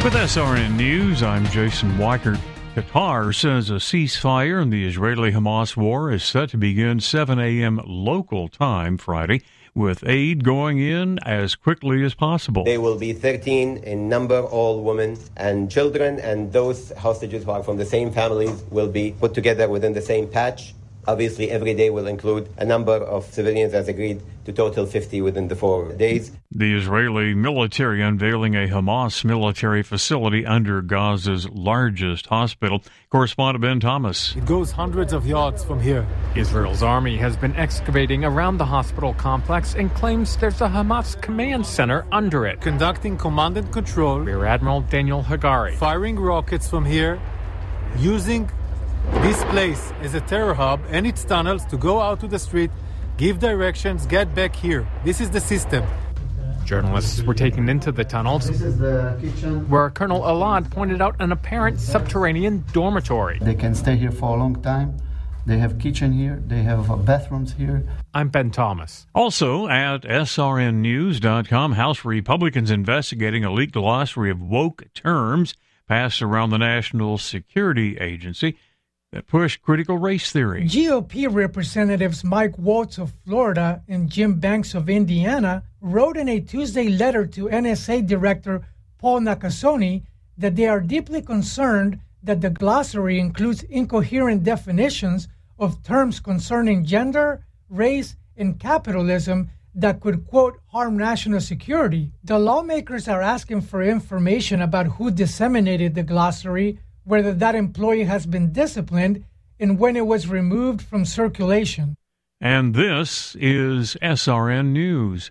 With SRN News, I'm Jason Weichert. Qatar says a ceasefire in the Israeli-Hamas war is set to begin 7 a.m. local time Friday, with aid going in as quickly as possible. They will be 13 in number, all women and children, and those hostages who are from the same families will be put together within the same patch. Obviously, every day will include a number of civilians, as agreed, to total 50 within the 4 days. The Israeli military unveiling a Hamas military facility under Gaza's largest hospital. Correspondent Ben Thomas. It goes hundreds of yards from here. Israel's army has been excavating around the hospital complex and claims there's a Hamas command center under it. Conducting command and control. Rear Admiral Daniel Hagari. Firing rockets from here, using this place as a terror hub and its tunnels to go out to the street, give directions, get back here. This is the system. Journalists were taken into the tunnels, This is the kitchen. where Colonel Alad pointed out an apparent subterranean dormitory. They can stay here for a long time. They have kitchen here. They have bathrooms here. I'm Ben Thomas. Also at srnnews.com, House Republicans investigating a leaked glossary of woke terms passed around the National Security Agency that push critical race theory. GOP Representatives Mike Waltz of Florida and Jim Banks of Indiana wrote in a Tuesday letter to NSA Director Paul Nakasone that they are deeply concerned that the glossary includes incoherent definitions of terms concerning gender, race, and capitalism that could, quote, harm national security. The lawmakers are asking for information about who disseminated the glossary, whether that employee has been disciplined, and when it was removed from circulation. And this is SRN News.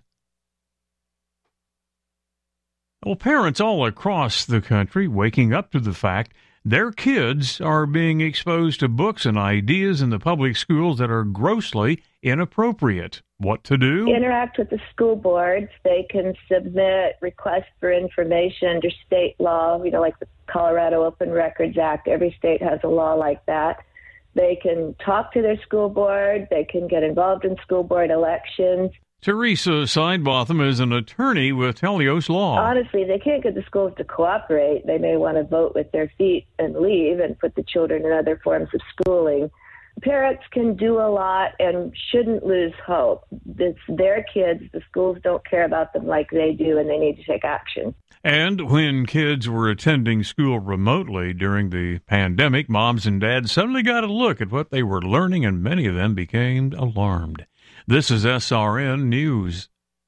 Well, parents all across the country waking up to the fact their kids are being exposed to books and ideas in the public schools that are grossly inappropriate. What to do? Interact with the school boards. They can submit requests for information under state law, like the Colorado Open Records Act. Every state has a law like that. They can talk to their school board. They can get involved in school board elections. Teresa Sidebotham is an attorney with Helios Law. Honestly, they can't get the schools to cooperate. They may want to vote with their feet and leave and put the children in other forms of schooling. Parents can do a lot and shouldn't lose hope. It's their kids. The schools don't care about them like they do, and they need to take action. And when kids were attending school remotely during the pandemic, moms and dads suddenly got a look at what they were learning, and many of them became alarmed. This is SRN News.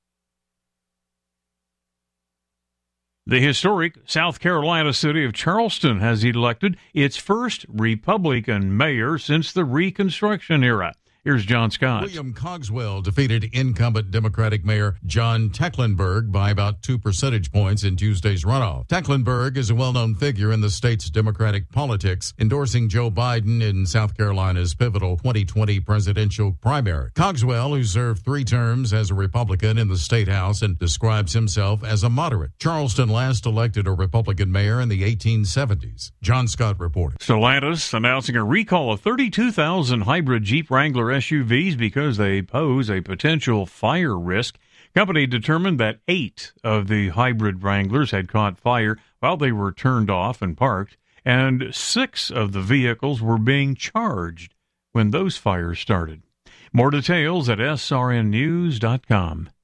The historic South Carolina city of Charleston has elected its first Republican mayor since the Reconstruction era. Here's John Scott. William Cogswell defeated incumbent Democratic Mayor John Tecklenburg by about 2 percentage points in Tuesday's runoff. Tecklenburg is a well-known figure in the state's Democratic politics, endorsing Joe Biden in South Carolina's pivotal 2020 presidential primary. Cogswell, who served 3 terms as a Republican in the state house and describes himself as a moderate. Charleston last elected a Republican mayor in the 1870s. John Scott reported. Stellantis announcing a recall of 32,000 hybrid Jeep Wrangler SUVs because they pose a potential fire risk. Company determined that 8 of the hybrid Wranglers had caught fire while they were turned off and parked, and 6 of the vehicles were being charged when those fires started. More details at srnnews.com.